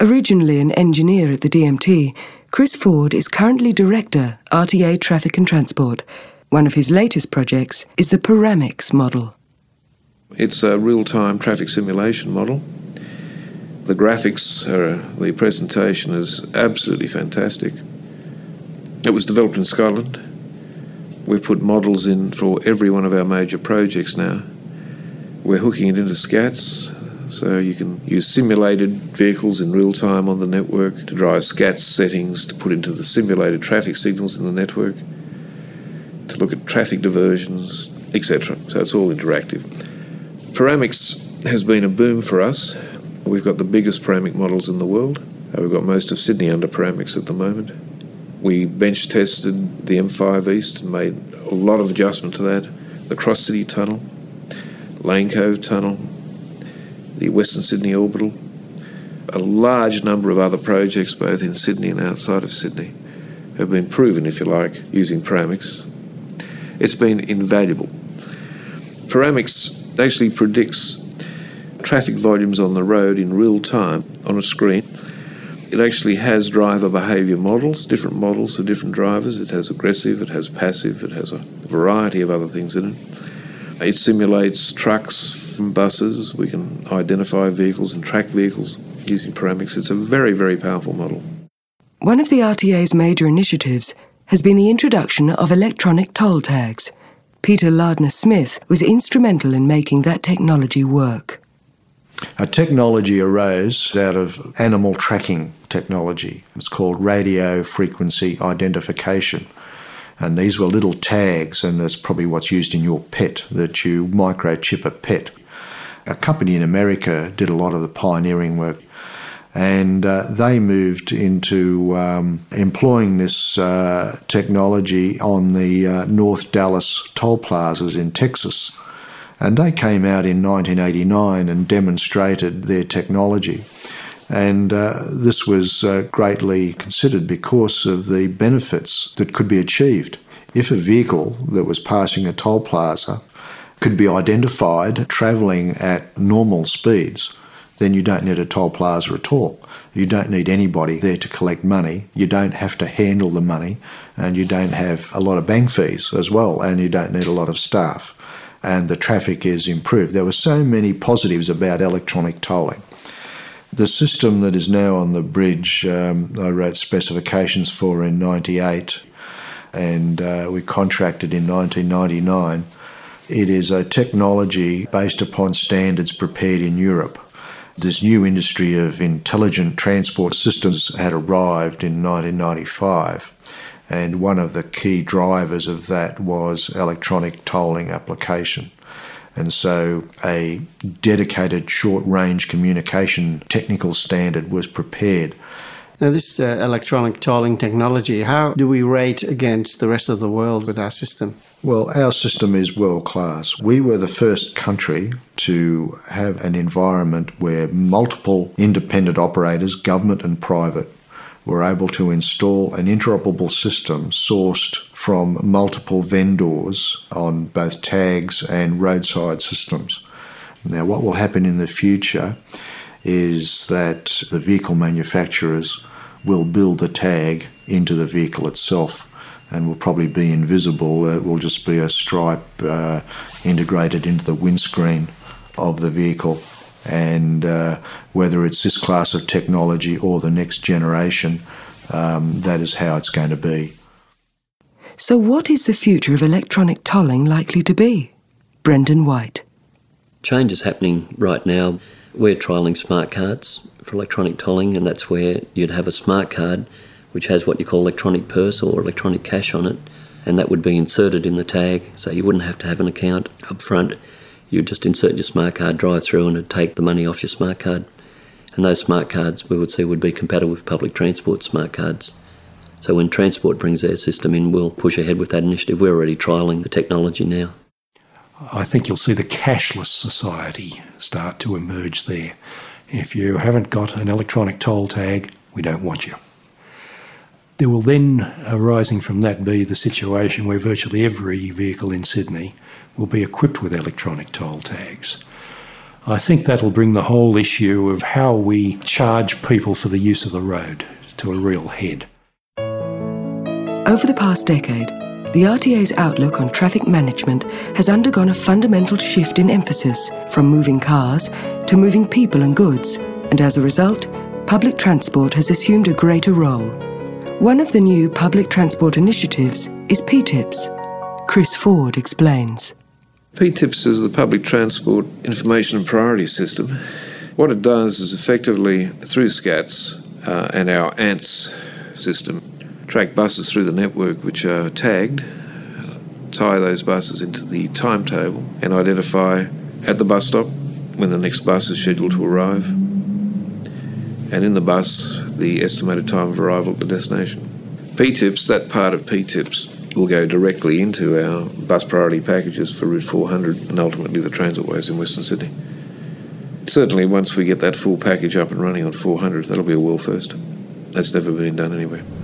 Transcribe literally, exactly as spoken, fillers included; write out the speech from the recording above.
Originally an engineer at the D M T, Chris Ford is currently Director, R T A Traffic and Transport. One of his latest projects is the Paramix model. It's a real-time traffic simulation model. The graphics, are, the presentation is absolutely fantastic. It was developed in Scotland. We've put models in for every one of our major projects now. We're hooking it into SCATS, so you can use simulated vehicles in real time on the network to drive SCATS settings to put into the simulated traffic signals in the network, to look at traffic diversions, et cetera. So it's all interactive. Paramix has been a boom for us. We've got the biggest Paramic models in the world. We've got most of Sydney under Paramix at the moment. We bench tested the M five East and made a lot of adjustment to that. The Cross City Tunnel, Lane Cove Tunnel, the Western Sydney Orbital, a large number of other projects both in Sydney and outside of Sydney have been proven, if you like, using Paramix. It's been invaluable. Paramix actually predicts traffic volumes on the road in real time on a screen. It actually has driver behaviour models, different models for different drivers. It has aggressive, it has passive, it has a variety of other things in it. It simulates trucks from buses. We can identify vehicles and track vehicles using Paramix. It's a very, very powerful model. One of the R T A's major initiatives has been the introduction of electronic toll tags. Peter Lardner-Smith was instrumental in making that technology work. A technology arose out of animal tracking technology. It's called radio frequency identification. And these were little tags, and that's probably what's used in your pet, that you microchip a pet. A company in America did a lot of the pioneering work, and uh, they moved into um, employing this uh, technology on the uh, North Dallas toll plazas in Texas. And they came out in nineteen eighty-nine and demonstrated their technology. And uh, this was uh, greatly considered because of the benefits that could be achieved. If a vehicle that was passing a toll plaza could be identified travelling at normal speeds, then you don't need a toll plaza at all. You don't need anybody there to collect money. You don't have to handle the money, and you don't have a lot of bank fees as well, and you don't need a lot of staff. And the traffic is improved. There were so many positives about electronic tolling. The system that is now on the bridge, um, I wrote specifications for in ninety-eight, and uh, we contracted in nineteen ninety-nine. It is a technology based upon standards prepared in Europe. This new industry of intelligent transport systems had arrived in nineteen ninety-five. And one of the key drivers of that was electronic tolling application. And so a dedicated short-range communication technical standard was prepared. Now, this uh, electronic tolling technology, how do we rate against the rest of the world with our system? Well, our system is world-class. We were the first country to have an environment where multiple independent operators, government and private, were able to install an interoperable system sourced from multiple vendors on both tags and roadside systems. Now, what will happen in the future is that the vehicle manufacturers will build the tag into the vehicle itself and will probably be invisible. It will just be a stripe uh, integrated into the windscreen of the vehicle. And uh, whether it's this class of technology or the next generation, um, that is how it's going to be. So what is the future of electronic tolling likely to be? Brendan White. Change is happening right now. We're trialling smart cards for electronic tolling, and that's where you'd have a smart card which has what you call electronic purse or electronic cash on it, and that would be inserted in the tag, so you wouldn't have to have an account up front. You'd just insert your smart card, drive through, and it'd take the money off your smart card. And those smart cards, we would see, would be compatible with public transport smart cards. So when Transport brings their system in, we'll push ahead with that initiative. We're already trialling the technology now. I think you'll see the cashless society start to emerge there. If you haven't got an electronic toll tag, we don't want you. There will then, arising from that, be the situation where virtually every vehicle in Sydney will be equipped with electronic toll tags. I think that'll bring the whole issue of how we charge people for the use of the road to a real head. Over the past decade, the R T A's outlook on traffic management has undergone a fundamental shift in emphasis from moving cars to moving people and goods, and as a result, public transport has assumed a greater role. One of the new public transport initiatives is P TIPS. Chris Ford explains. P TIPS is the Public Transport Information and Priority System. What it does is effectively, through SCATS uh, and our ANTS system, track buses through the network which are tagged, tie those buses into the timetable and identify at the bus stop when the next bus is scheduled to arrive, and in the bus the estimated time of arrival at the destination. P TIPS, that part of P TIPS, will go directly into our bus priority packages for Route four hundred and ultimately the transitways in Western Sydney. Certainly once we get that full package up and running on four hundred, that'll be a world first. That's never been done anywhere.